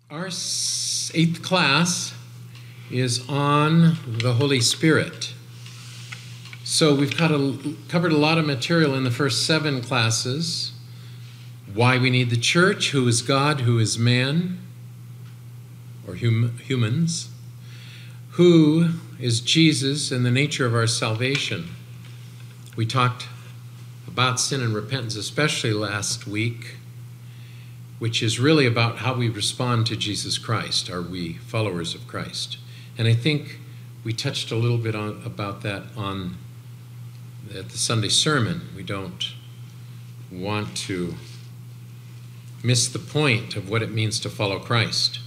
Our eighth class is on the Holy Spirit. So we've covered a lot of material in the first 7 classes. Why we need the church, who is God, who is man, or humans, who is Jesus, and the nature of our salvation. We talked about sin and repentance, especially last week, which is really about how we respond to Jesus Christ. Are we followers of Christ? And I think we touched a little bit about that at the Sunday sermon. We don't want to miss the point of what it means to follow Christ.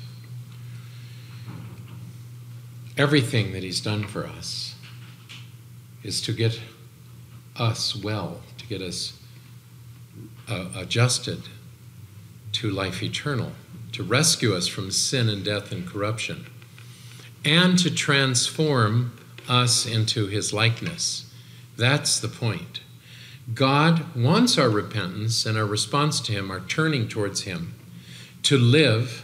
Everything that he's done for us is to get us well, to get us adjusted to life eternal, to rescue us from sin and death and corruption, and to transform us into his likeness. That's the point. God wants our repentance and our response to him, our turning towards him, to live,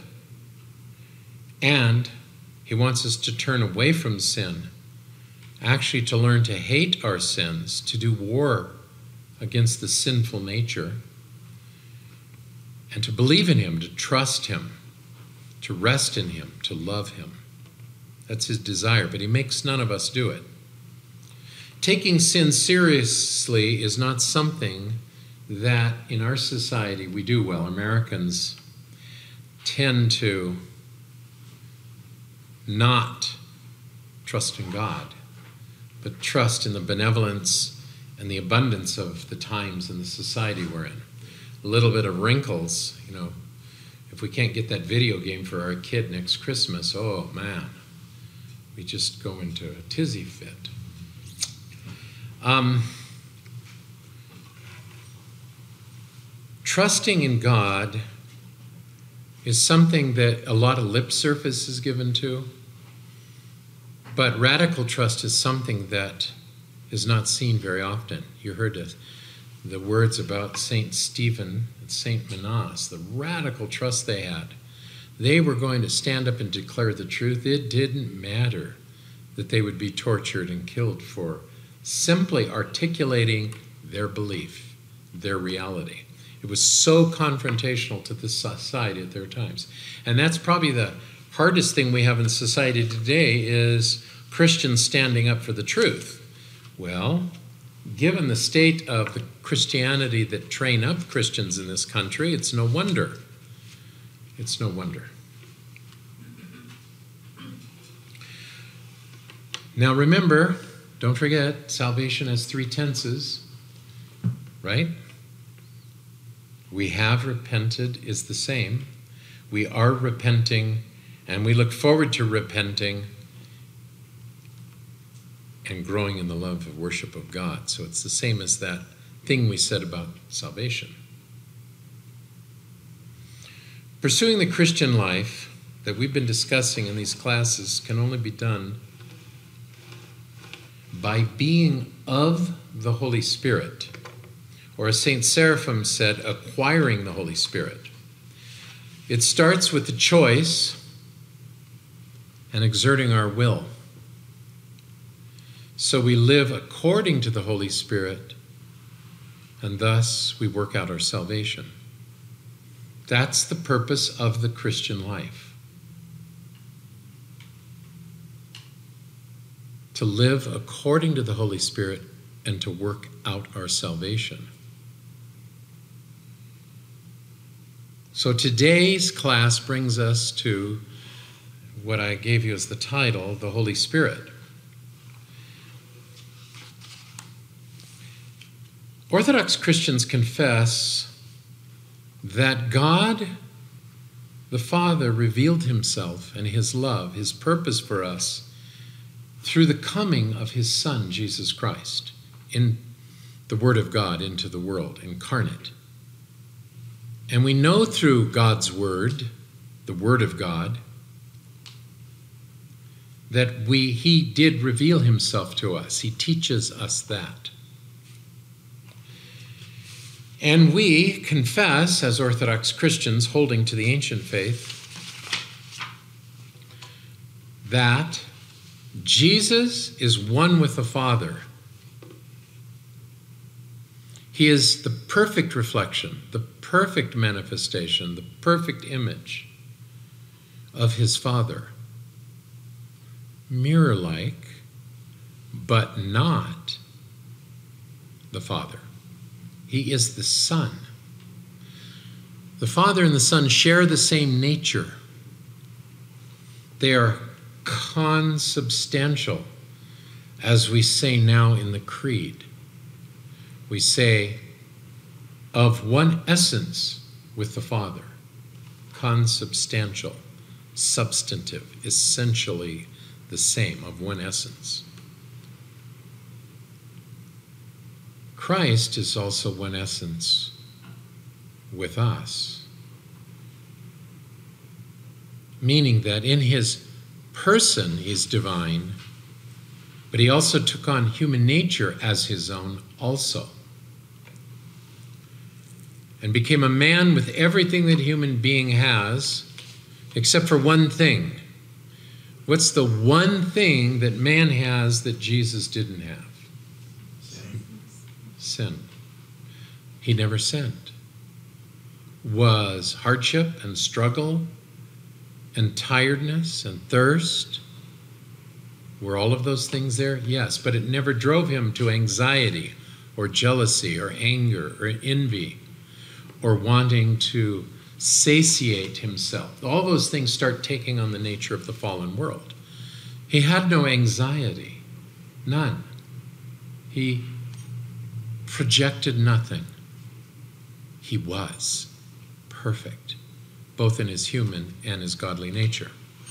and he wants us to turn away from sin, actually to learn to hate our sins, to do war against the sinful nature, and to believe in him, to trust him, to rest in him, to love him. That's his desire, but he makes none of us do it. Taking sin seriously is not something that in our society we do well. Americans tend to not trust in God, but trust in the benevolence and the abundance of the times and the society we're in. A little bit of wrinkles, if we can't get that video game for our kid next Christmas, oh man, we just go into a tizzy fit. Trusting in God is something that a lot of lip service is given to, but radical trust is something that is not seen very often. You heard the words about St. Stephen and St. Manas, the radical trust they had. They were going to stand up and declare the truth. It didn't matter that they would be tortured and killed for simply articulating their belief, their reality. It was so confrontational to the society at their times. And that's probably the hardest thing we have in society today is Christians standing up for the truth. Well, given the state of the Christianity that train up Christians in this country, it's no wonder. It's no wonder. Now remember, don't forget, salvation has 3 tenses, right? We have repented is the same. We are repenting, and we look forward to repenting and growing in the love and worship of God. So it's the same as that thing we said about salvation. Pursuing the Christian life that we've been discussing in these classes can only be done by being of the Holy Spirit, or as St. Seraphim said, acquiring the Holy Spirit. It starts with the choice and exerting our will. So we live according to the Holy Spirit, and thus we work out our salvation. That's the purpose of the Christian life. To live according to the Holy Spirit and to work out our salvation. So today's class brings us to what I gave you as the title, the Holy Spirit. Orthodox Christians confess that God, the Father, revealed himself and his love, his purpose for us, through the coming of his Son, Jesus Christ, in the Word of God into the world, incarnate. And we know through God's Word, the Word of God, that he did reveal himself to us. He teaches us that. And we confess, as Orthodox Christians holding to the ancient faith, that Jesus is one with the Father. He is the perfect reflection, the perfect manifestation, the perfect image of his Father. Mirror-like, but not the Father. He is the Son. The Father and the Son share the same nature. They are consubstantial, as we say now in the Creed. We say, of one essence with the Father. Consubstantial, substantive, essentially the same, of one essence. Christ is also one essence with us, meaning that in his person he's divine, but he also took on human nature as his own also, and became a man with everything that a human being has, except for one thing. What's the one thing that man has that Jesus didn't have? Sin. He never sinned. Was hardship and struggle and tiredness and thirst, were all of those things there? Yes, but it never drove him to anxiety or jealousy or anger or envy or wanting to satiate himself. All those things start taking on the nature of the fallen world. He had no anxiety, none. He projected nothing. He was perfect, both in his human and his godly nature.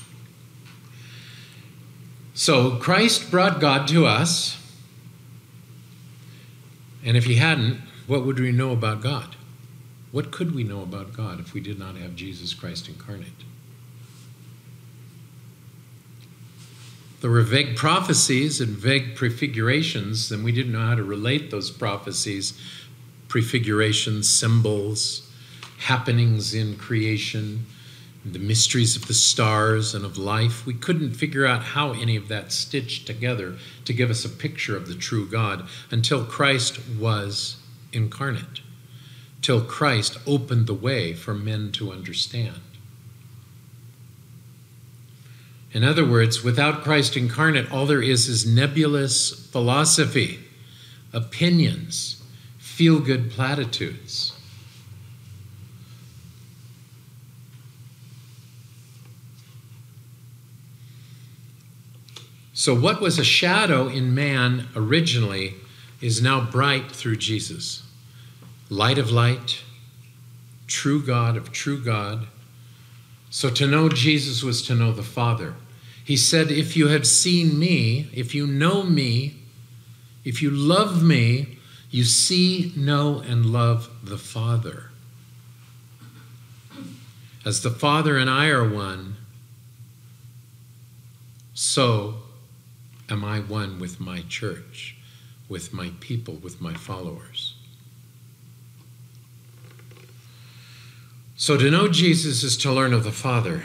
So Christ brought God to us, and if he hadn't, what would we know about God? What could we know about God if we did not have Jesus Christ incarnate? There were vague prophecies and vague prefigurations, and we didn't know how to relate those prophecies, prefigurations, symbols, happenings in creation, the mysteries of the stars and of life. We couldn't figure out how any of that stitched together to give us a picture of the true God until Christ was incarnate, till Christ opened the way for men to understand. In other words, without Christ incarnate, all there is nebulous philosophy, opinions, feel-good platitudes. So what was a shadow in man originally is now bright through Jesus. Light of light, true God of true God. So to know Jesus was to know the Father. He said, if you have seen me, if you know me, if you love me, you see, know, and love the Father. As the Father and I are one, so am I one with my church, with my people, with my followers. So to know Jesus is to learn of the Father.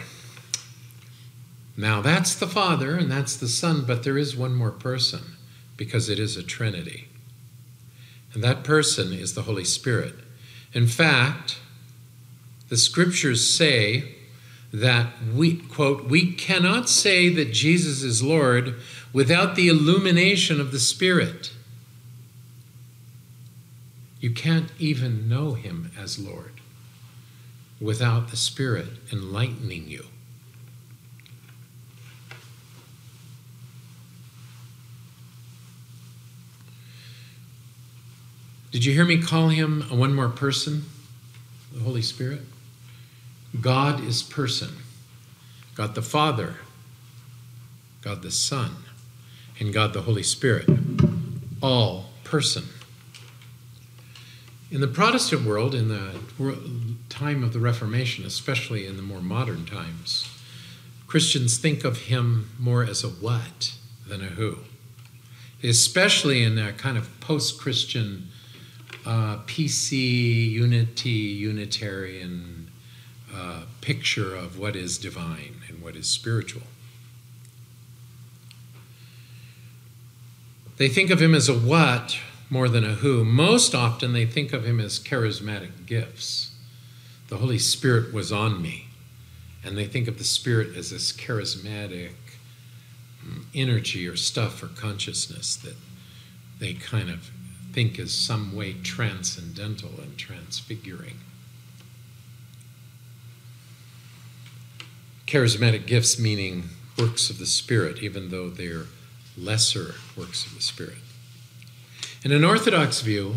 Now that's the Father and that's the Son, but there is one more person because it is a Trinity. And that person is the Holy Spirit. In fact, the scriptures say that we, quote, we cannot say that Jesus is Lord without the illumination of the Spirit. You can't even know him as Lord without the Spirit enlightening you. Did you hear me call him a one more person, the Holy Spirit? God is person. God the Father, God the Son, and God the Holy Spirit, all person. In the Protestant world, in the time of the Reformation, especially in the more modern times, Christians think of him more as a what than a who. Especially in a kind of post-Christian PC, Unitarian picture of what is divine and what is spiritual. They think of him as a what more than a who. Most often they think of him as charismatic gifts. The Holy Spirit was on me. And they think of the Spirit as this charismatic energy or stuff or consciousness that they kind of think is some way transcendental and transfiguring. Charismatic gifts meaning works of the Spirit, even though they're lesser works of the Spirit. In an Orthodox view,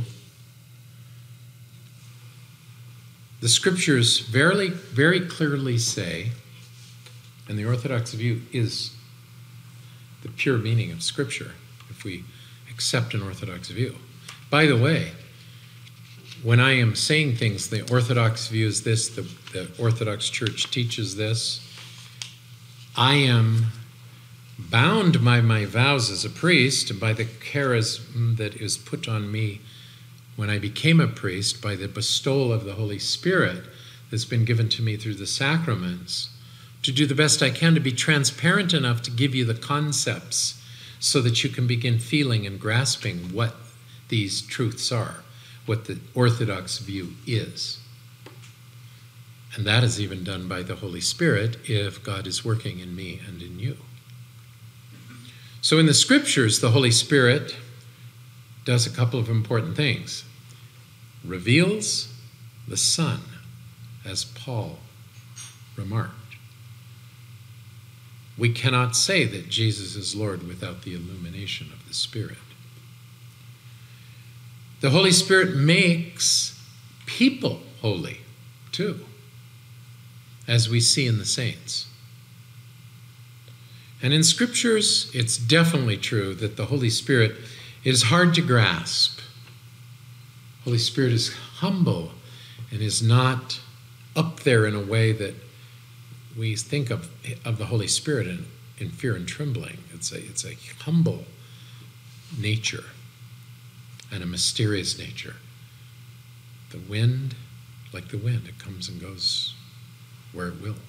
the Scriptures very, very clearly say, and the Orthodox view is the pure meaning of Scripture, if we accept an Orthodox view. By the way, when I am saying things, the Orthodox view is this, the Orthodox Church teaches this, I am bound by my vows as a priest and by the charism that is put on me when I became a priest, by the bestowal of the Holy Spirit that's been given to me through the sacraments, to do the best I can to be transparent enough to give you the concepts so that you can begin feeling and grasping what these truths are, what the Orthodox view is. And that is even done by the Holy Spirit if God is working in me and in you. So in the Scriptures, the Holy Spirit does a couple of important things. Reveals the Son, as Paul remarked. We cannot say that Jesus is Lord without the illumination of the Spirit. The Holy Spirit makes people holy, too, as we see in the saints. And in Scriptures, it's definitely true that the Holy Spirit is hard to grasp. Holy Spirit is humble and is not up there in a way that we think of the Holy Spirit in fear and trembling. It's a humble nature and a mysterious nature. The wind, like the wind, it comes and goes where it will.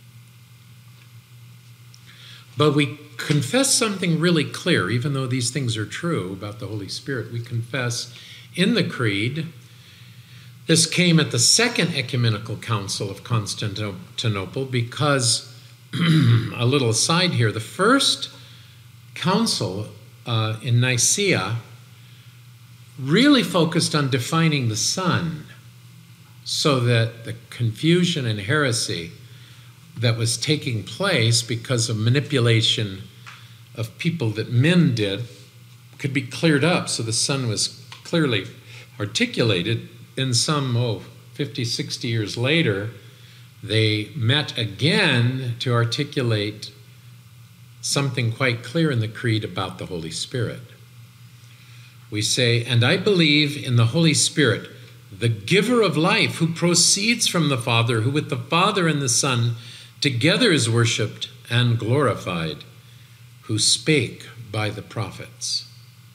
But we confess something really clear, even though these things are true about the Holy Spirit. We confess in the Creed, this came at the Second Ecumenical Council of Constantinople because, a little aside here, the first council in Nicaea really focused on defining the Son so that the confusion and heresy that was taking place because of manipulation of people that men did could be cleared up. So the Son was clearly articulated. In some, 50, 60 years later, they met again to articulate something quite clear in the Creed about the Holy Spirit. We say, "And I believe in the Holy Spirit, the giver of life, who proceeds from the Father, who with the Father and the Son together is worshipped and glorified, who spake by the prophets."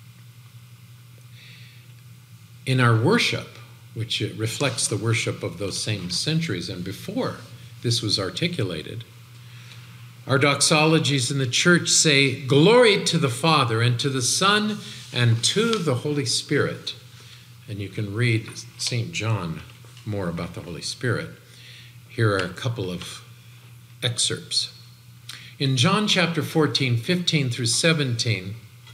In our worship, which reflects the worship of those same centuries and before this was articulated, our doxologies in the church say, "Glory to the Father and to the Son and to the Holy Spirit." And you can read St. John more about the Holy Spirit. Here are a couple of excerpts. In John chapter 14, 15 through 17,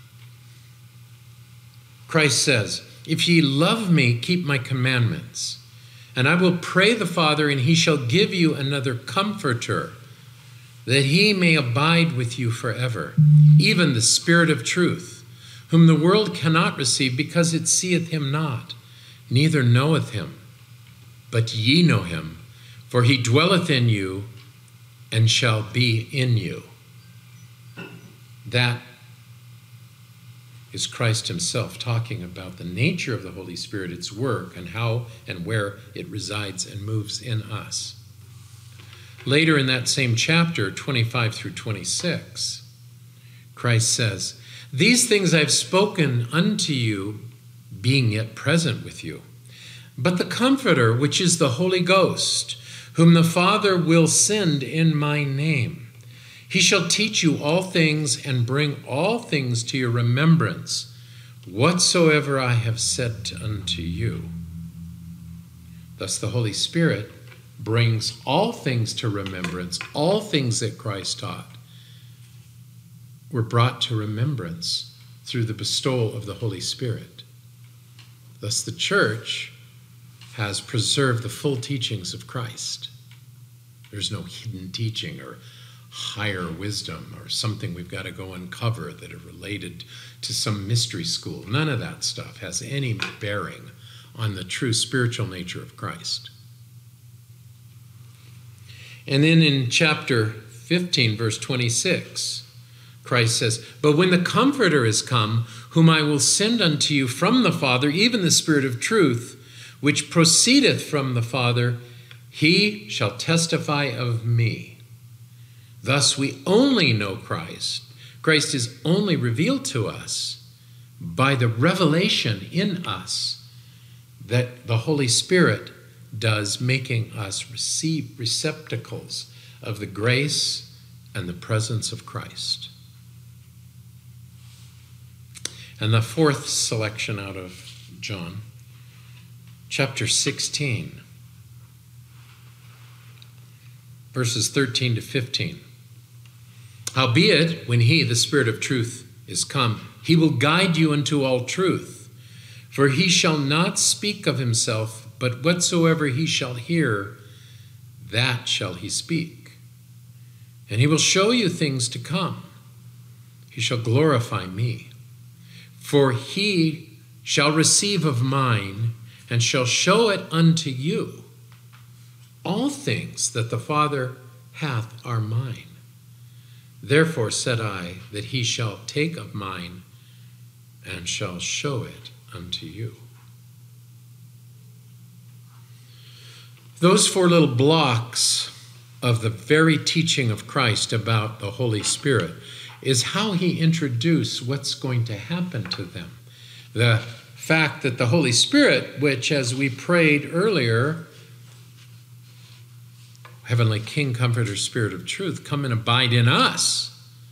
Christ says, "If ye love me, keep my commandments. And I will pray the Father, and he shall give you another comforter, that he may abide with you forever, even the Spirit of truth, whom the world cannot receive, because it seeth him not, neither knoweth him. But ye know him, for he dwelleth in you, and shall be in you." That is Christ himself talking about the nature of the Holy Spirit, its work, and how and where it resides and moves in us. Later in that same chapter, 25 through 26, Christ says, "These things I have spoken unto you, being yet present with you. But the Comforter, which is the Holy Ghost, whom the Father will send in my name, he shall teach you all things and bring all things to your remembrance, whatsoever I have said unto you. Thus the Holy Spirit brings all things to remembrance, all things that Christ taught were brought to remembrance through the bestowal of the Holy Spirit. Thus the church has preserved the full teachings of Christ. There's no hidden teaching or higher wisdom or something we've got to go uncover that are related to some mystery school. None of that stuff has any bearing on the true spiritual nature of Christ. And then in chapter 15, verse 26, Christ says, "But when the Comforter is come, whom I will send unto you from the Father, even the Spirit of truth, which proceedeth from the Father, he shall testify of me." Thus we only know Christ. Christ is only revealed to us by the revelation in us that the Holy Spirit does, making us receive receptacles of the grace and the presence of Christ. And the fourth selection out of John, chapter 16, verses 13 to 15. "Howbeit, when he, the Spirit of truth, is come, he will guide you into all truth. For he shall not speak of himself, but whatsoever he shall hear, that shall he speak. And he will show you things to come. He shall glorify me. For he shall receive of mine, and shall show it unto you. All things that the Father hath are mine. Therefore said I, that he shall take of mine, and shall show it unto you." Those four little blocks of the very teaching of Christ about the Holy Spirit is how he introduced what's going to happen to them. The fact that the Holy Spirit, which, as we prayed earlier, Heavenly King, Comforter, Spirit of truth, come and abide in us,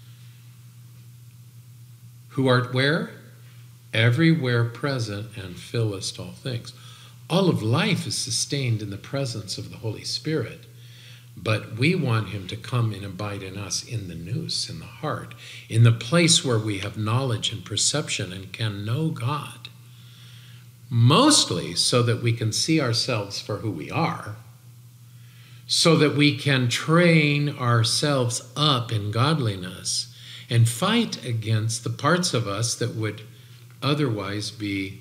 who art where? Everywhere present, and fillest all things. All of life is sustained in the presence of the Holy Spirit, but we want him to come and abide in us in the nous, in the heart, in the place where we have knowledge and perception and can know God. Mostly so that we can see ourselves for who we are, so that we can train ourselves up in godliness and fight against the parts of us that would otherwise be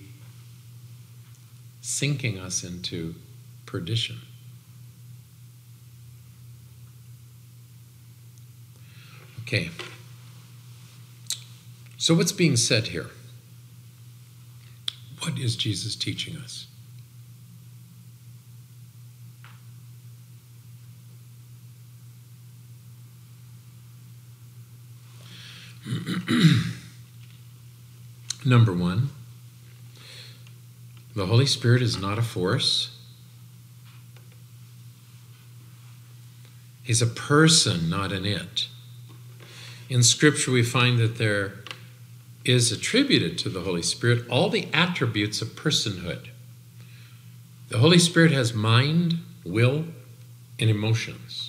sinking us into perdition. Okay. So what's being said here? What is Jesus teaching us? Number one, the Holy Spirit is not a force. He's a person, not an it. In Scripture, we find that there is attributed to the Holy Spirit all the attributes of personhood. The Holy Spirit has mind, will, and emotions.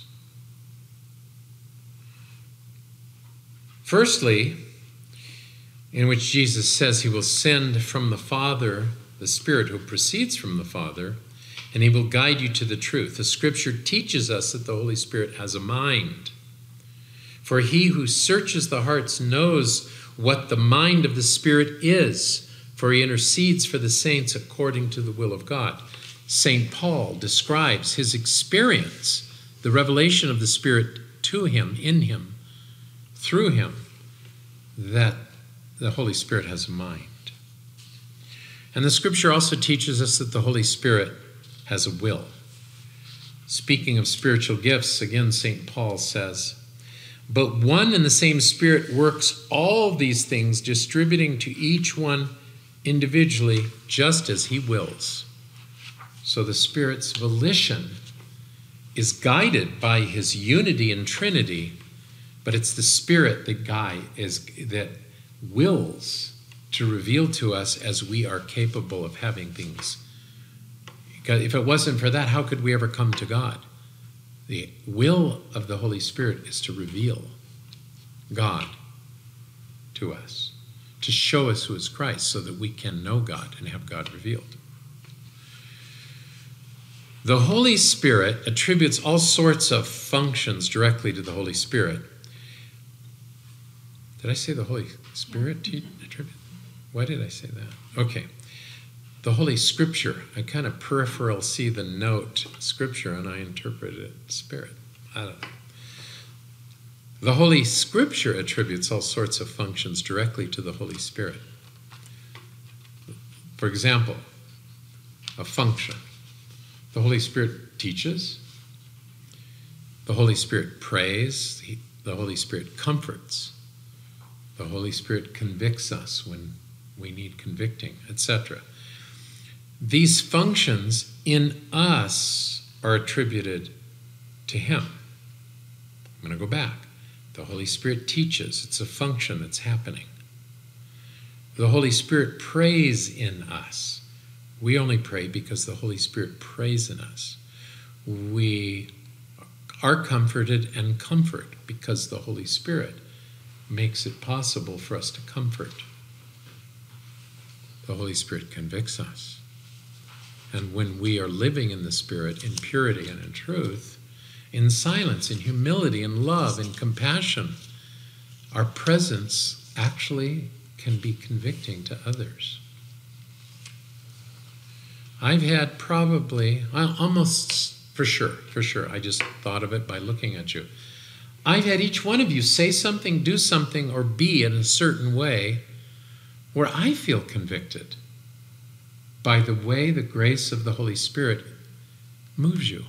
Firstly, in which Jesus says he will send from the Father the Spirit who proceeds from the Father, and he will guide you to the truth. The Scripture teaches us that the Holy Spirit has a mind. For he who searches the hearts knows what the mind of the Spirit is, for he intercedes for the saints according to the will of God. St. Paul describes his experience, the revelation of the Spirit to him, in him, through him, that the Holy Spirit has a mind. And the Scripture also teaches us that the Holy Spirit has a will. Speaking of spiritual gifts, again, St. Paul says, "But one and the same Spirit works all these things, distributing to each one individually just as he wills." So the Spirit's volition is guided by his unity and Trinity, but it's the Spirit that wills to reveal to us as we are capable of having things. Because if it wasn't for that, how could we ever come to God? The will of the Holy Spirit is to reveal God to us, to show us who is Christ so that we can know God and have God revealed. The Holy Spirit attributes all sorts of functions directly to the Holy Spirit. Did I say the Holy Spirit attribute? Why did I say that? Okay. The Holy Scripture. I kind of peripheral see the note Scripture and I interpret it Spirit. I don't know. The Holy Scripture attributes all sorts of functions directly to the Holy Spirit. For example, a function. The Holy Spirit teaches. The Holy Spirit prays. The Holy Spirit comforts. The Holy Spirit convicts us when we need convicting, etc. These functions in us are attributed to Him. I'm going to go back. The Holy Spirit teaches. It's a function that's happening. The Holy Spirit prays in us. We only pray because the Holy Spirit prays in us. We are comforted and comfort because the Holy Spirit makes it possible for us to comfort. The Holy Spirit convicts us. And when we are living in the Spirit, in purity and in truth, in silence, in humility, in love, in compassion, our presence actually can be convicting to others. I've had probably, almost for sure, I just thought of it by looking at you. I've had each one of you say something, do something, or be in a certain way where I feel convicted by the way the grace of the Holy Spirit moves you.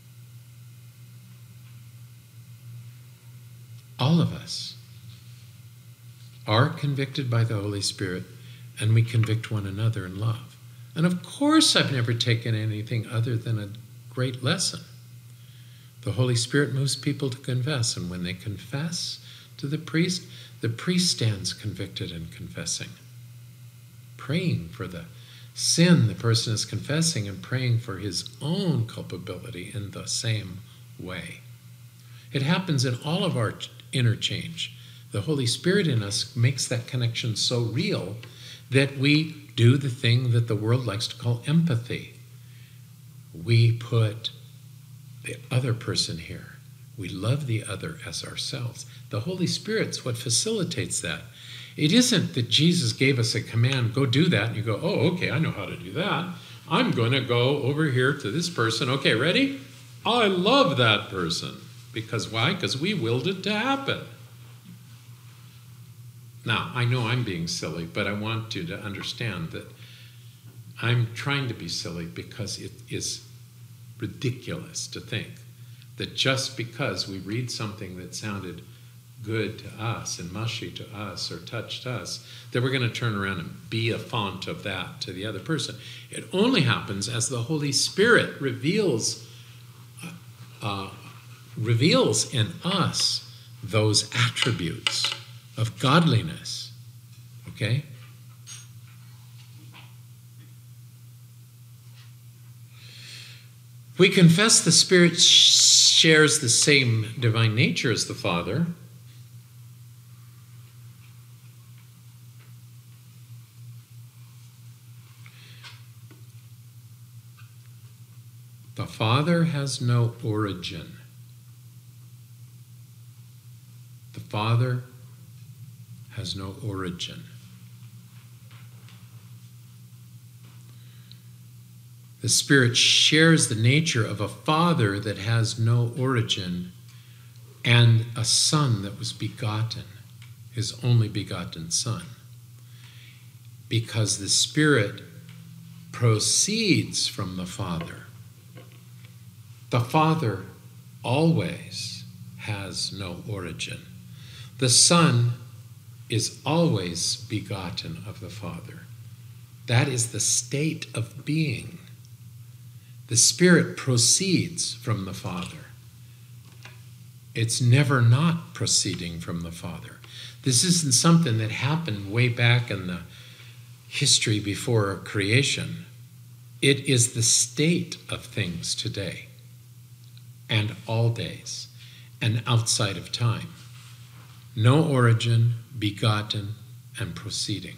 All of us are convicted by the Holy Spirit, and we convict one another in love. And of course, I've never taken anything other than a great lesson. The Holy Spirit moves people to confess, and when they confess to the priest stands convicted and confessing, praying for the sin the person is confessing and praying for his own culpability in the same way. It happens in all of our interchange. The Holy Spirit in us makes that connection so real that we do the thing that the world likes to call empathy. We put the other person here. We love the other as ourselves. The Holy Spirit's what facilitates that. It isn't that Jesus gave us a command, go do that, and you go, oh, okay, I know how to do that. I'm going to go over here to this person. Okay, ready? I love that person. Because why? Because we willed it to happen. Now, I know I'm being silly, but I want you to understand that I'm trying to be silly because it is ridiculous to think that just because we read something that sounded good to us and mushy to us or touched us, that we're going to turn around and be a font of that to the other person. It only happens as the Holy Spirit reveals in us those attributes of godliness. Okay? We confess the Spirit shares the same divine nature as the Father. The Father has no origin. The Father has no origin. The Spirit shares the nature of a Father that has no origin and a Son that was begotten, His only begotten Son. Because the Spirit proceeds from the Father. The Father always has no origin. The Son is always begotten of the Father. That is the state of being. The Spirit proceeds from the Father. It's never not proceeding from the Father. This isn't something that happened way back in the history before creation. It is the state of things today and all days and outside of time. No origin, begotten, and proceeding.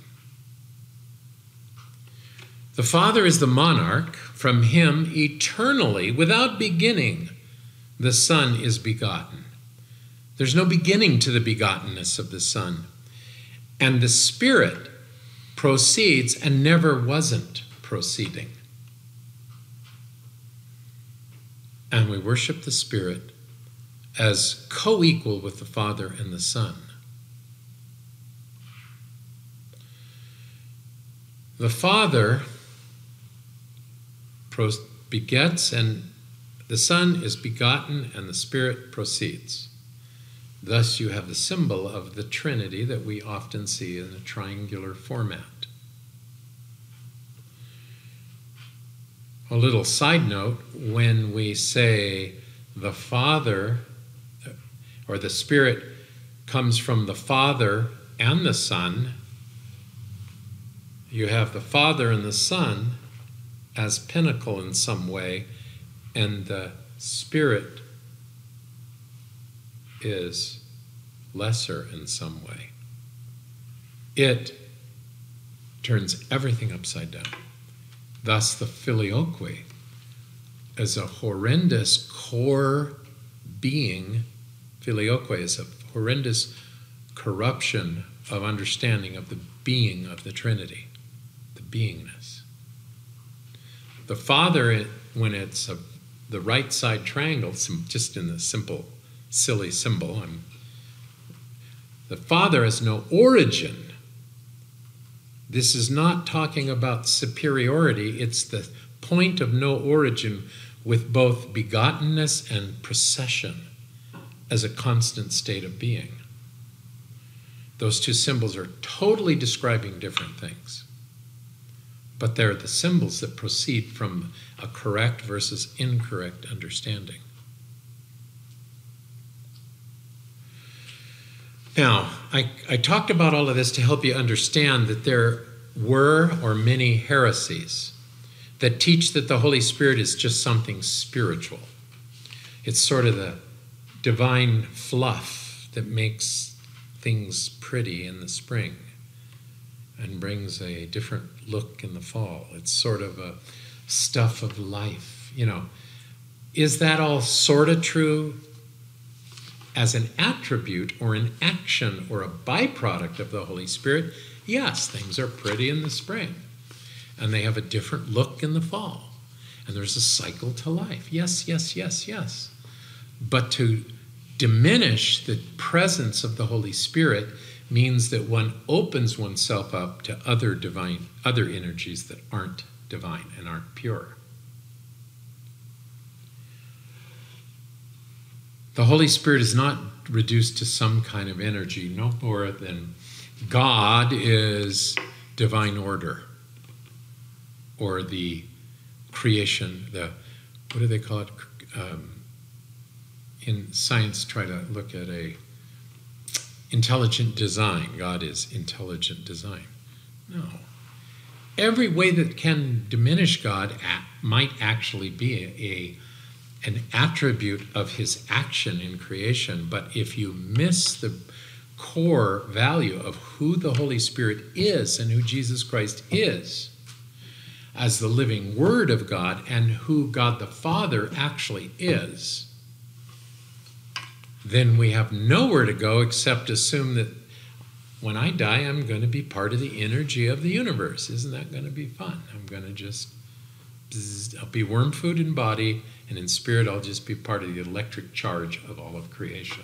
The Father is the monarch. From him eternally, without beginning, the Son is begotten. There's no beginning to the begottenness of the Son. And the Spirit proceeds and never wasn't proceeding. And we worship the Spirit as co-equal with the Father and the Son. The Father begets, and the Son is begotten, and the Spirit proceeds. Thus you have the symbol of the Trinity that we often see in a triangular format. A little side note, when we say the Father, or the Spirit comes from the Father and the Son, you have the Father and the Son as pinnacle in some way, and the Spirit is lesser in some way. It turns everything upside down. Thus, the filioque is a horrendous core being. Filioque is a horrendous corruption of understanding of the being of the Trinity, the beingness. The Father, when it's the right side triangle, just in the simple, silly symbol, the Father has no origin. This is not talking about superiority. It's the point of no origin with both begottenness and procession as a constant state of being. Those two symbols are totally describing different things. But they're the symbols that proceed from a correct versus incorrect understanding. Now, I talked about all of this to help you understand that there were or many heresies that teach that the Holy Spirit is just something spiritual. It's sort of the divine fluff that makes things pretty in the spring and brings a different look in the fall. It's sort of a stuff of life, Is that all sort of true as an attribute or an action or a byproduct of the Holy Spirit? Yes, things are pretty in the spring, and they have a different look in the fall, and there's a cycle to life. Yes, yes, yes, yes. But to diminish the presence of the Holy Spirit means that one opens oneself up to other energies that aren't divine and aren't pure. The Holy Spirit is not reduced to some kind of energy, no more than God is divine order, or the creation, what do they call it? In science, try to look at intelligent design. God is intelligent design. No. Every way that can diminish God might actually be an attribute of his action in creation, but if you miss the core value of who the Holy Spirit is and who Jesus Christ is as the living Word of God and who God the Father actually is, then we have nowhere to go except assume that when I die, I'm going to be part of the energy of the universe. Isn't that going to be fun? I'm going to I'll be worm food in body, and in spirit I'll just be part of the electric charge of all of creation.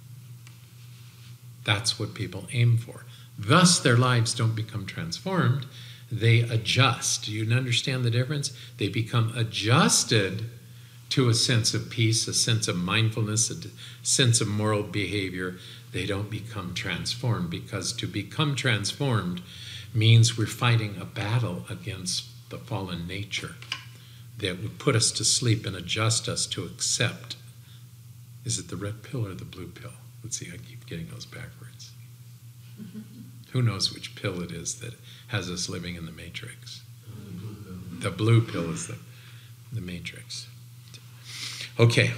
That's what people aim for. Thus, their lives don't become transformed. They adjust. Do you understand the difference? They become adjusted to a sense of peace, a sense of mindfulness, a sense of moral behavior. They don't become transformed, because to become transformed means we're fighting a battle against the fallen nature that would put us to sleep and adjust us to accept. Is it the red pill or the blue pill? Let's see, I keep getting those backwards. Who knows which pill it is that has us living in the matrix? The blue pill is the matrix. Okay.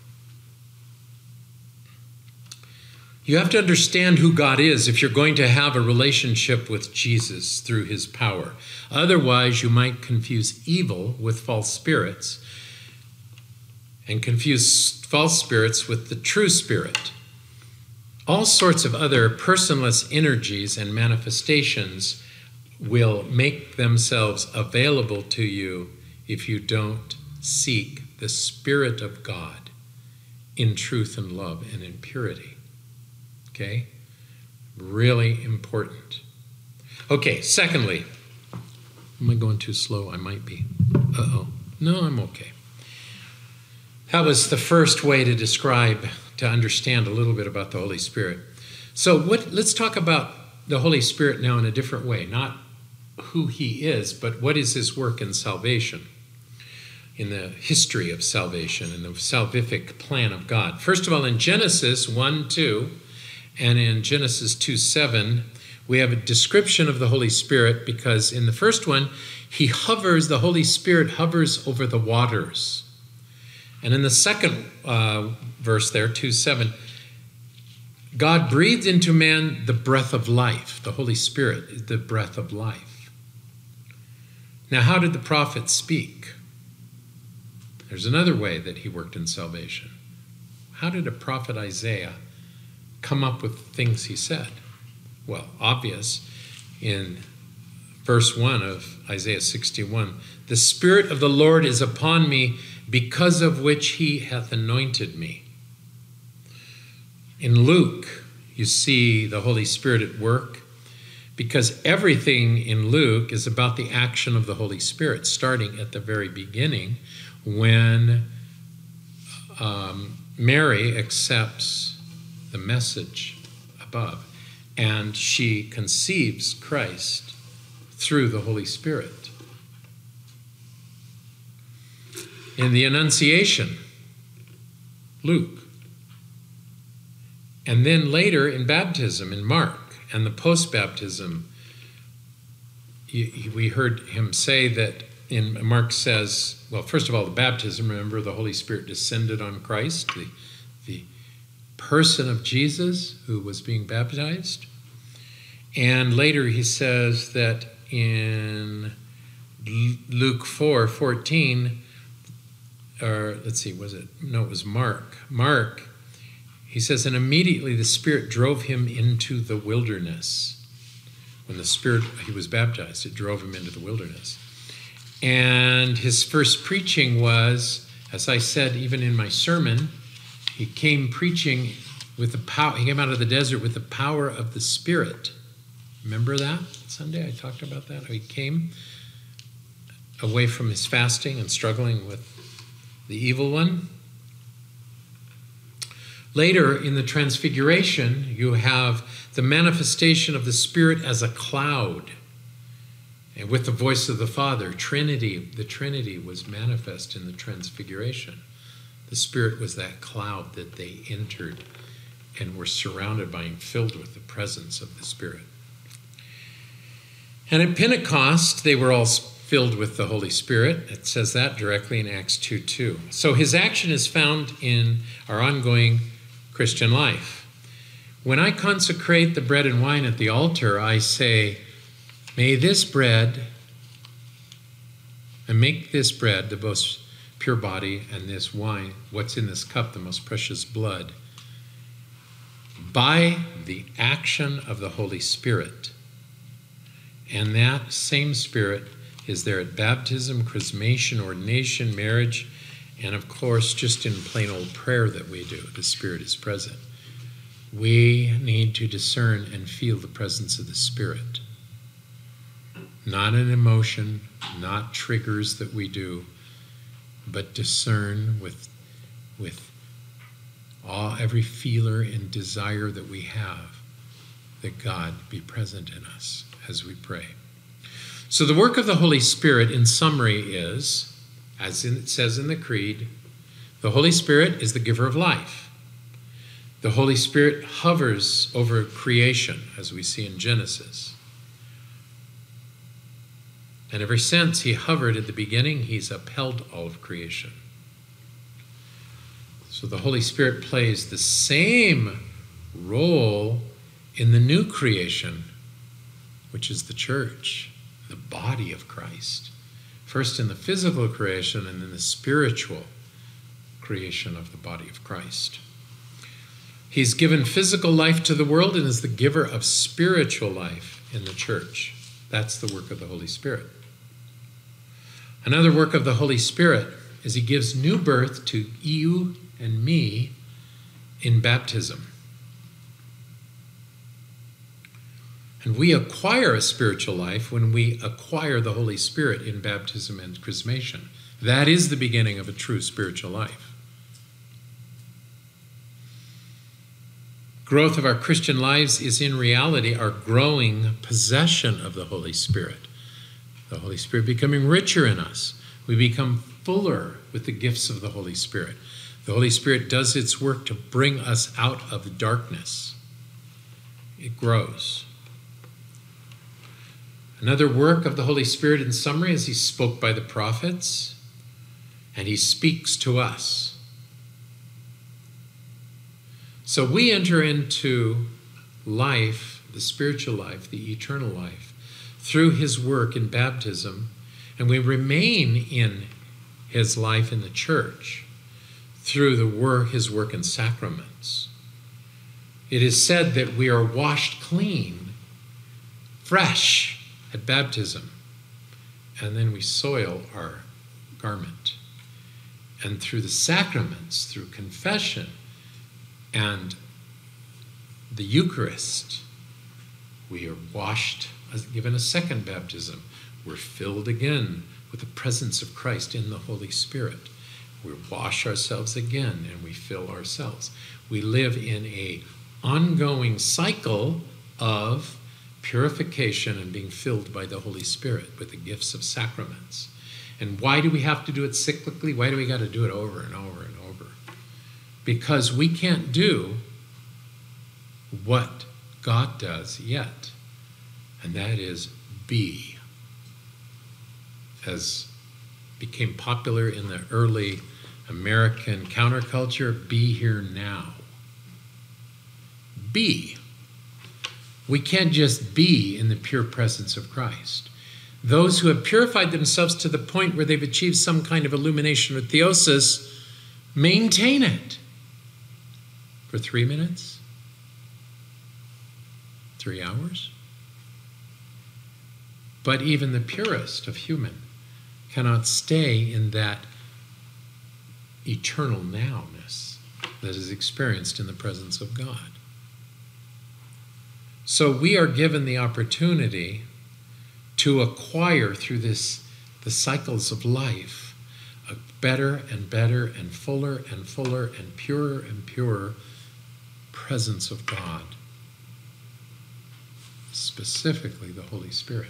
You have to understand who God is if you're going to have a relationship with Jesus through his power. Otherwise, you might confuse evil with false spirits and confuse false spirits with the true spirit. All sorts of other personless energies and manifestations will make themselves available to you if you don't seek the Spirit of God in truth and love and in purity. Okay? Really important. Okay, secondly, am I going too slow? I might be. Uh-oh. No, I'm okay. That was the first way to describe, to understand a little bit about the Holy Spirit. So let's talk about the Holy Spirit now in a different way. Not who he is, but what is his work in salvation, in the history of salvation, in the salvific plan of God. First of all, in Genesis 1:2 and in Genesis 2:7, we have a description of the Holy Spirit, because in the first one, the Holy Spirit hovers over the waters. And in the second verse there, 2:7, God breathed into man the breath of life. The Holy Spirit is the breath of life. Now, how did the prophet speak? There's another way that he worked in salvation. How did a prophet Isaiah come up with the things he said? Well, obvious. In verse 1 of Isaiah 61, the Spirit of the Lord is upon me, because of which he hath anointed me. In Luke, you see the Holy Spirit at work, because everything in Luke is about the action of the Holy Spirit, starting at the very beginning when Mary accepts the message above and she conceives Christ through the Holy Spirit. In the Annunciation, Luke. And then later in baptism, in Mark, and the post-baptism, we heard him say that Mark says, well, first of all, the baptism, remember, the Holy Spirit descended on Christ, the person of Jesus who was being baptized. And later he says that in Luke 4:14, or let's see, it was Mark. Mark, he says, and immediately the Spirit drove him into the wilderness. When he was baptized, it drove him into the wilderness. And his first preaching was, as I said, even in my sermon, he came preaching with the power. He came out of the desert with the power of the Spirit. Remember that Sunday? I talked about that. He came away from his fasting and struggling with the evil one. Later in the Transfiguration, you have the manifestation of the Spirit as a cloud, and with the voice of the Father. The Trinity was manifest in the Transfiguration. The Spirit was that cloud that they entered and were surrounded by and filled with the presence of the Spirit. And at Pentecost, they were all filled with the Holy Spirit. It says that directly in Acts 2:2. So his action is found in our ongoing Christian life. When I consecrate the bread and wine at the altar, I say, may this bread, and make this bread the most pure body, and this wine, what's in this cup, the most precious blood, by the action of the Holy Spirit. And that same Spirit is there at baptism, chrismation, ordination, marriage, and of course, just in plain old prayer that we do, the Spirit is present. We need to discern and feel the presence of the Spirit. Not an emotion, not triggers that we do, but discern with every feeler and desire that we have, that God be present in us as we pray. So the work of the Holy Spirit, in summary, is, it says in the Creed, the Holy Spirit is the giver of life. The Holy Spirit hovers over creation, as we see in Genesis. And ever since he hovered at the beginning, he's upheld all of creation. So the Holy Spirit plays the same role in the new creation, which is the church, the body of Christ. First in the physical creation and then the spiritual creation of the body of Christ. He's given physical life to the world and is the giver of spiritual life in the church. That's the work of the Holy Spirit. Another work of the Holy Spirit is he gives new birth to you and me in baptism. And we acquire a spiritual life when we acquire the Holy Spirit in baptism and chrismation. That is the beginning of a true spiritual life. Growth of our Christian lives is in reality our growing possession of the Holy Spirit. The Holy Spirit becoming richer in us. We become fuller with the gifts of the Holy Spirit. The Holy Spirit does its work to bring us out of darkness. It grows. Another work of the Holy Spirit in summary is he spoke by the prophets and he speaks to us. So we enter into life, the spiritual life, the eternal life, through his work in baptism, and we remain in his life in the church through his work in sacraments. It is said that we are washed clean, fresh at baptism, and then we soil our garment. And through the sacraments, through confession and the Eucharist, we are washed, given a second baptism. We're filled again with the presence of Christ in the Holy Spirit. We wash ourselves again and we fill ourselves. We live in an ongoing cycle of purification and being filled by the Holy Spirit with the gifts of sacraments. And why do we have to do it cyclically? Why do we got to do it over and over and over? Because we can't do what God does yet, and that is be. As became popular in the early American counterculture, be here now. Be. We can't just be in the pure presence of Christ. Those who have purified themselves to the point where they've achieved some kind of illumination or theosis maintain it for 3 minutes, 3 hours. But even the purest of human cannot stay in that eternal nowness that is experienced in the presence of God. So we are given the opportunity to acquire through the cycles of life a better and better and fuller and purer presence of God, specifically the Holy Spirit.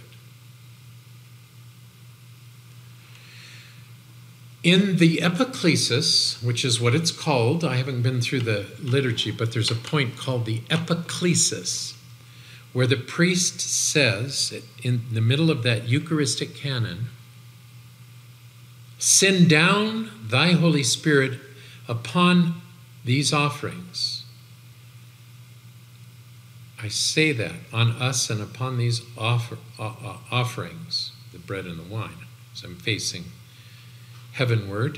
In the epiclesis, which is what it's called, I haven't been through the liturgy, but there's a point called the epiclesis, where the priest says, in the middle of that Eucharistic canon, send down thy Holy Spirit upon these offerings. I say that, on us and upon these offerings, the bread and the wine, as I'm facing heavenward.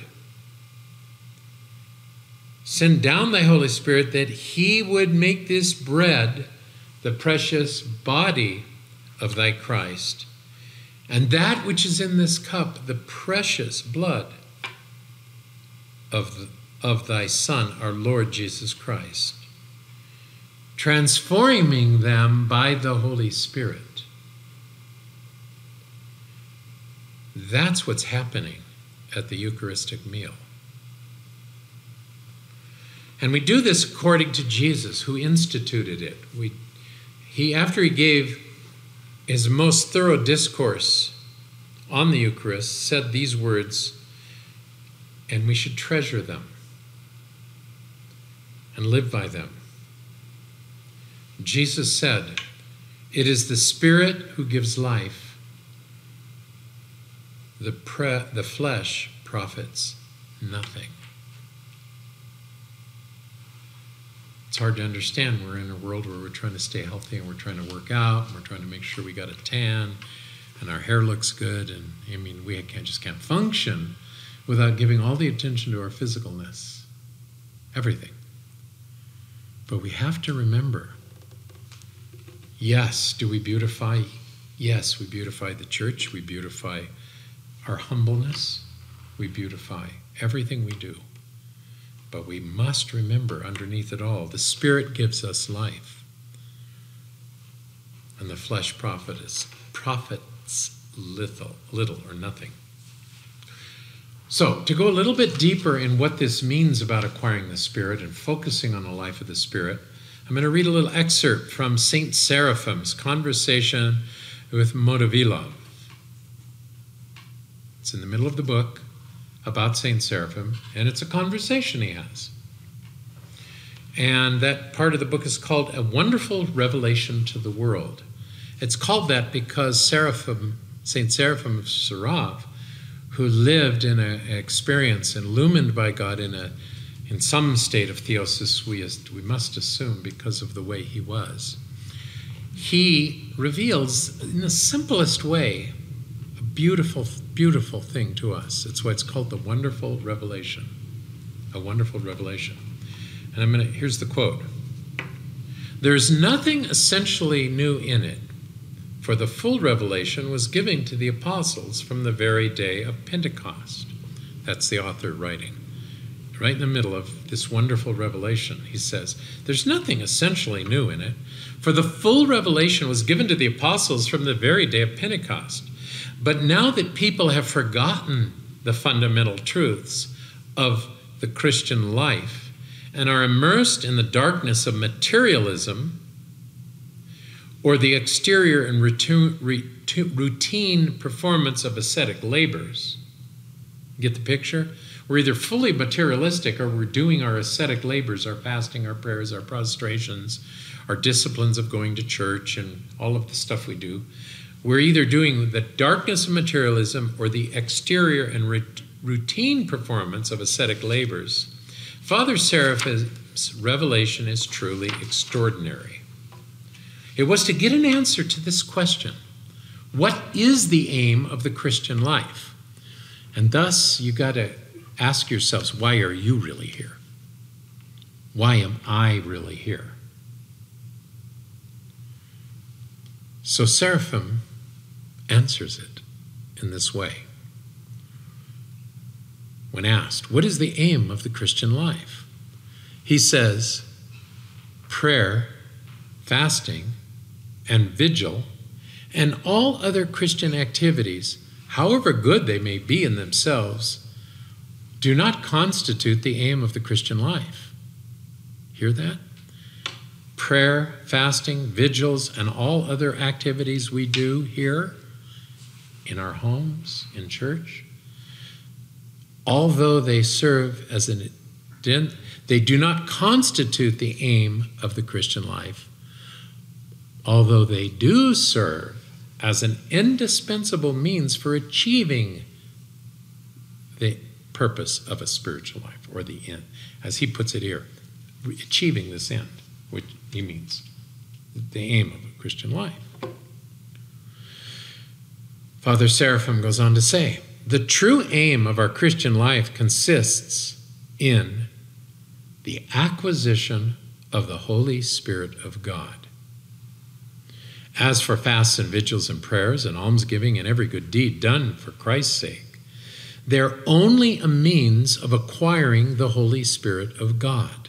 Send down thy Holy Spirit that he would make this bread the precious body of thy Christ, and that which is in this cup, the precious blood of thy Son, our Lord Jesus Christ, transforming them by the Holy Spirit. That's what's happening at the Eucharistic meal. And we do this according to Jesus, who instituted it. After he gave his most thorough discourse on the Eucharist, said these words, and we should treasure them and live by them. Jesus said, "It is the Spirit who gives life. The flesh profits nothing." It's hard to understand. We're in a world where we're trying to stay healthy and we're trying to work out and we're trying to make sure we got a tan and our hair looks good. And I mean, we just can't function without giving all the attention to our physicalness, everything. But we have to remember, yes, do we beautify? Yes, we beautify the church. We beautify our humbleness. We beautify everything we do. But we must remember, underneath it all, the Spirit gives us life. And the flesh profits little or nothing. So, to go a little bit deeper in what this means about acquiring the Spirit and focusing on the life of the Spirit, I'm going to read a little excerpt from Saint Seraphim's conversation with Motovilov. It's in the middle of the book about Saint Seraphim, and it's a conversation he has. And that part of the book is called A Wonderful Revelation to the World. It's called that because Saint Seraphim of Sarov, who lived in an experience illumined by God in some state of theosis, we must assume because of the way he was, he reveals in the simplest way a beautiful, beautiful thing to us. It's why it's called the Wonderful Revelation. A wonderful revelation. And here's the quote. "There's nothing essentially new in it, for the full revelation was given to the apostles from the very day of Pentecost." That's the author writing. Right in the middle of this wonderful revelation, he says, "There's nothing essentially new in it, for the full revelation was given to the apostles from the very day of Pentecost. But now that people have forgotten the fundamental truths of the Christian life and are immersed in the darkness of materialism or the exterior and routine performance of ascetic labors," get the picture? We're either fully materialistic or we're doing our ascetic labors, our fasting, our prayers, our prostrations, our disciplines of going to church and all of the stuff we do. We're either doing the darkness of materialism or the exterior and routine performance of ascetic labors. Father Seraphim's revelation is truly extraordinary. It was to get an answer to this question: what is the aim of the Christian life? And thus, you got to ask yourselves, why are you really here? Why am I really here? So Seraphim answers it in this way. When asked, what is the aim of the Christian life? He says, prayer, fasting, and vigil, and all other Christian activities, however good they may be in themselves, do not constitute the aim of the Christian life. Hear that? Prayer, fasting, vigils, and all other activities we do here, in our homes, in church, although they serve as they do not constitute the aim of the Christian life, although they do serve as an indispensable means for achieving the purpose of a spiritual life, or the end, as he puts it here, achieving this end, which he means the aim of a Christian life. Father Seraphim goes on to say, the true aim of our Christian life consists in the acquisition of the Holy Spirit of God. As for fasts and vigils and prayers and almsgiving and every good deed done for Christ's sake, they're only a means of acquiring the Holy Spirit of God.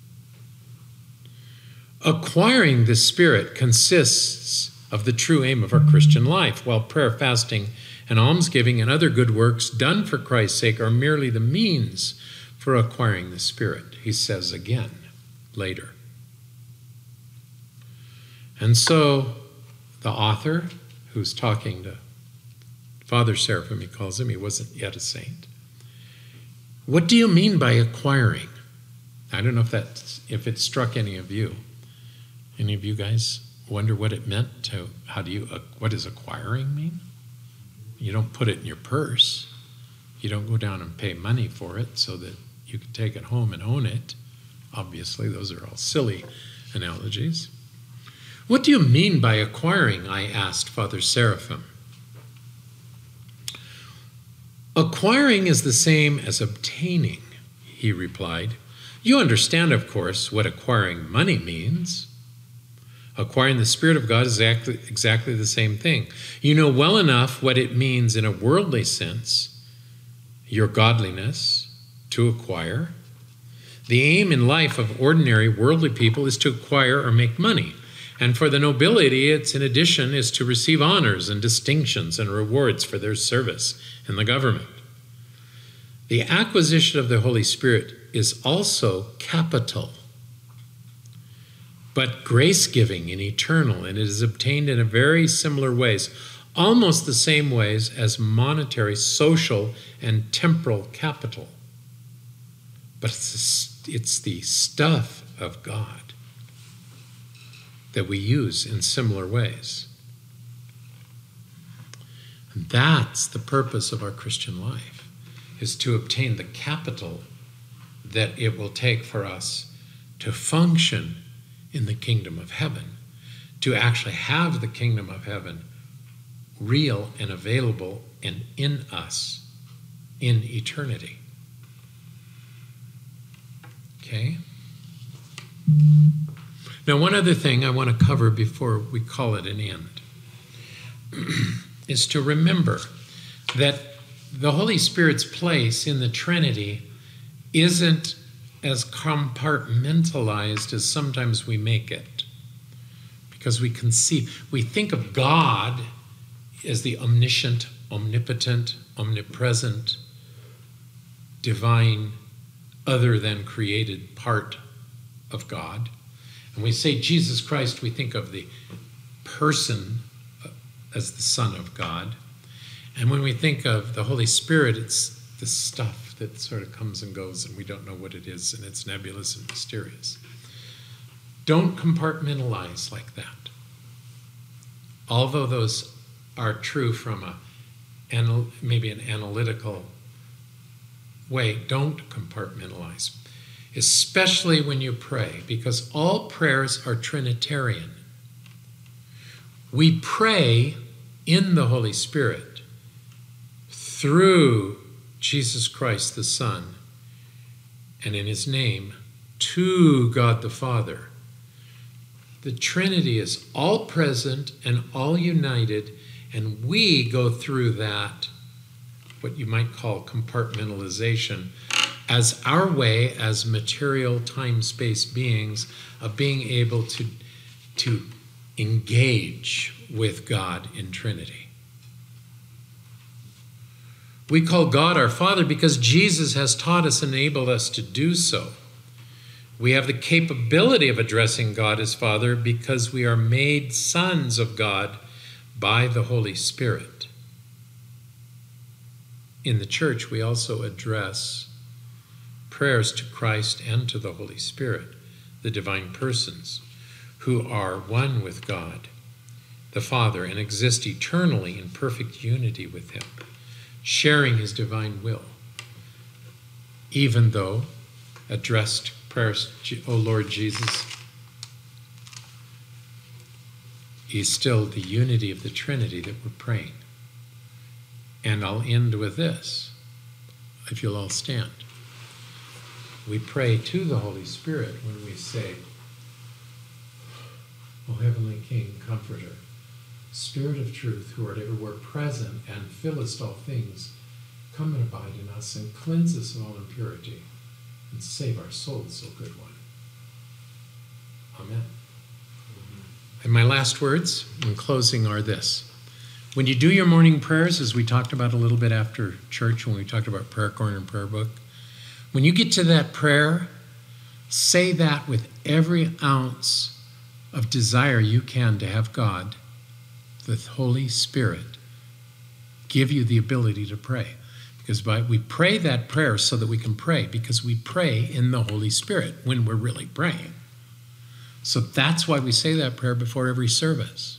Acquiring the Spirit consists of the true aim of our Christian life, while prayer, fasting, and almsgiving and other good works done for Christ's sake are merely the means for acquiring the Spirit, he says again later. And so the author, who's talking to Father Seraphim, he calls him, he wasn't yet a saint. What do you mean by acquiring? I don't know if it struck any of you. Any of you guys wonder what it meant to, what does acquiring mean? You don't put it in your purse. You don't go down and pay money for it so that you can take it home and own it. Obviously, those are all silly analogies. What do you mean by acquiring? I asked Father Seraphim. Acquiring is the same as obtaining, he replied. You understand, of course, what acquiring money means. Acquiring the Spirit of God is exactly the same thing. You know well enough what it means in a worldly sense, your godliness, to acquire. The aim in life of ordinary worldly people is to acquire or make money. And for the nobility, its in addition is to receive honors and distinctions and rewards for their service in the government. The acquisition of the Holy Spirit is also capital, but grace-giving and eternal, and it is obtained in a very similar ways, almost the same ways as monetary, social, and temporal capital. But it's the stuff of God that we use in similar ways. And that's the purpose of our Christian life, is to obtain the capital that it will take for us to function in the kingdom of heaven, to actually have the kingdom of heaven real and available and in us in eternity. Okay? Now, one other thing I want to cover before we call it an end is to remember that the Holy Spirit's place in the Trinity isn't as compartmentalized as sometimes we make it. Because we think of God as the omniscient, omnipotent, omnipresent, divine, other than created part of God. And we say Jesus Christ, we think of the person as the Son of God. And when we think of the Holy Spirit, it's the stuff that sort of comes and goes and we don't know what it is, and it's nebulous and mysterious. Don't compartmentalize like that. Although those are true from maybe an analytical way, don't compartmentalize. Especially when you pray, because all prayers are Trinitarian. We pray in the Holy Spirit through Jesus Christ the Son, and in his name, to God the Father. The Trinity is all present and all united, and we go through that, what you might call compartmentalization, as our way as material time-space beings of being able to engage with God in Trinity. We call God our Father because Jesus has taught us and enabled us to do so. We have the capability of addressing God as Father because we are made sons of God by the Holy Spirit. In the church, we also address prayers to Christ and to the Holy Spirit, the divine persons, who are one with God, the Father, and exist eternally in perfect unity with him, sharing his divine will, even though addressed prayers, O Lord Jesus, is still the unity of the Trinity that we're praying. And I'll end with this, if you'll all stand. We pray to the Holy Spirit when we say, O Heavenly King, Comforter, Spirit of truth, who art everywhere present and fillest all things, come and abide in us and cleanse us of all impurity and save our souls, O good one. Amen. And my last words in closing are this. When you do your morning prayers, as we talked about a little bit after church when we talked about Prayer Corner and Prayer Book, when you get to that prayer, say that with every ounce of desire you can to have God, the Holy Spirit, give you the ability to pray. Because we pray that prayer so that we can pray, because we pray in the Holy Spirit when we're really praying. So that's why we say that prayer before every service.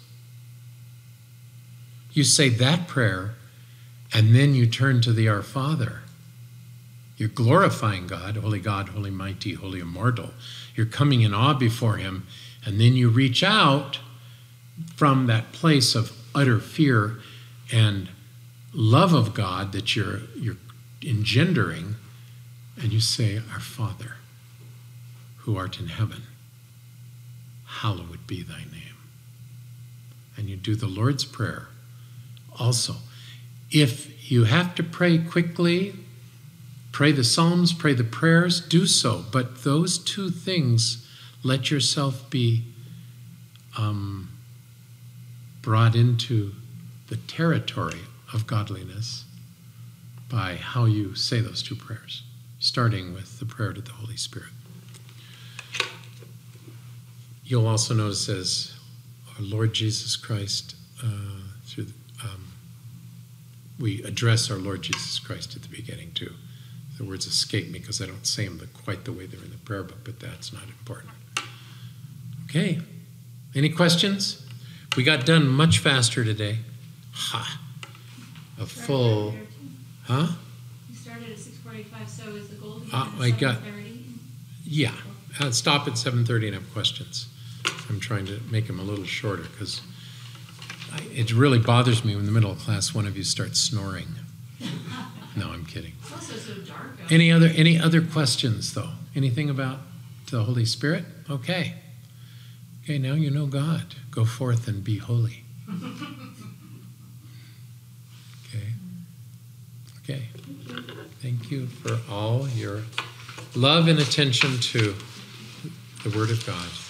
You say that prayer, and then you turn to the Our Father. You're glorifying God, holy, mighty, holy, immortal. You're coming in awe before him, and then you reach out from that place of utter fear and love of God that you're engendering, and you say, Our Father, who art in heaven, hallowed be thy name. And you do the Lord's Prayer also. If you have to pray quickly, pray the Psalms, pray the prayers, do so. But those two things, let yourself be brought into the territory of godliness by how you say those two prayers, starting with the prayer to the Holy Spirit. You'll also notice as our Lord Jesus Christ, we address our Lord Jesus Christ at the beginning too. The words escape me because I don't say them quite the way they're in the prayer book, but that's not important. Okay. Any questions? We got done much faster today. Ha! A full... Huh? You started at 6:45, so is the goal to get I got... 7:30? Yeah. I'll stop at 7:30 and have questions. I'm trying to make them a little shorter because it really bothers me when in the middle of class one of you starts snoring. No, I'm kidding. It's also so dark out. Any other questions, though? Anything about the Holy Spirit? Okay. Okay, now you know God. Go forth and be holy. Okay. Thank you for all your love and attention to the Word of God.